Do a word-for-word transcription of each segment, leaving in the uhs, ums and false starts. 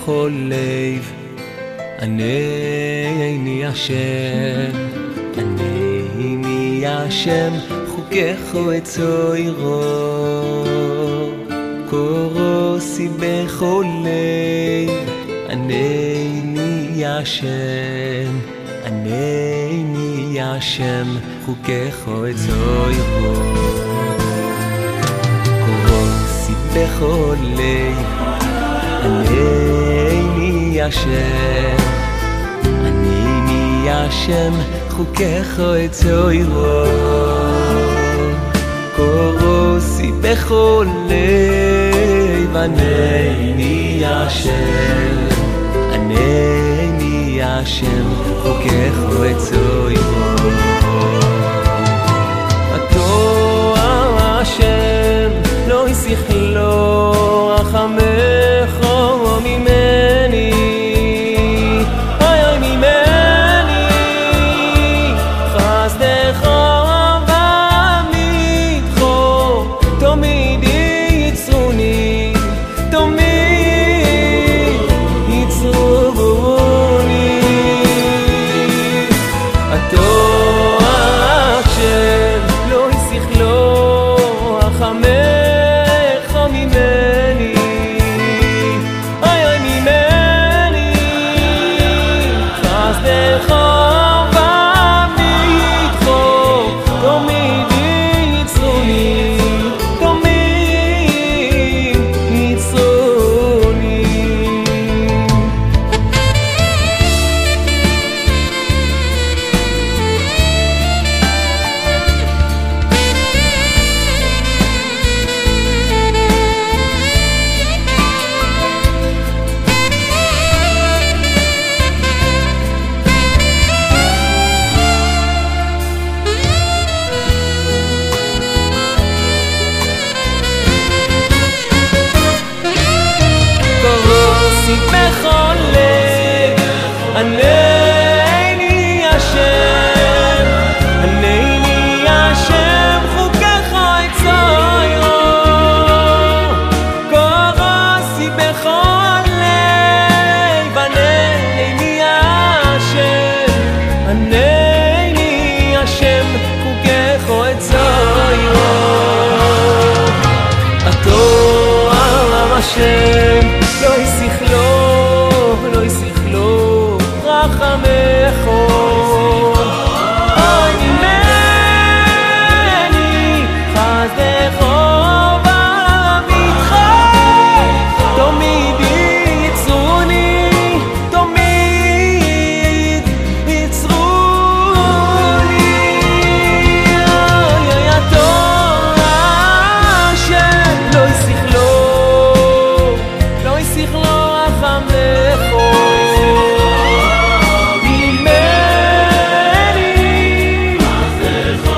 בכל לב. ענני השם, ענני השם, חוקך וצוירו. קורוסי בכל לב, ענני השם, ענני השם, חוקך וצוירו. קורוסי בכל לב, ענני השם, ענני השם, חוקך וצוירו. קורוסי בכל לב, ענני השם, ענני השם, חוקך וצוירו. אתו השם לא ישכלו רחמך ממני, אוי אוי ממני, חסדך ועמיתך תמיד יצרוני, תמיד יצרוני. אתו השם לא ישכלו רחמך ממני, אוי אוי ממני, חסדך ועמיתך תמיד יצרוני, תמיד יצרוני. בכל לב, ענני השם, ענני השם, חוקך וצוירו. קורוסי בכל לב, ענני השם, ענני השם, חוקך וצוירו. אתו השם לא ישכלו, לא ישכלו רחמך, אוי ממני, חסדך ועמיתך תמיד יצרוני, תמיד יצרוני. אוי אוי אתו השם לא ישכלו, לא ישכלו רחמך ממני, חסדך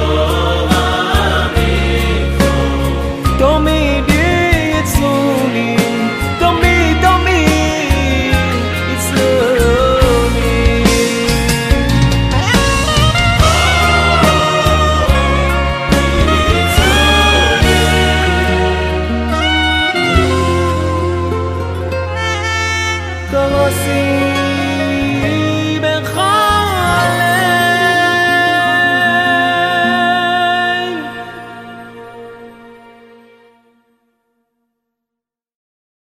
ועמיתך תמיד יצרוני, תמיד תמיד יצרוני. קורוסי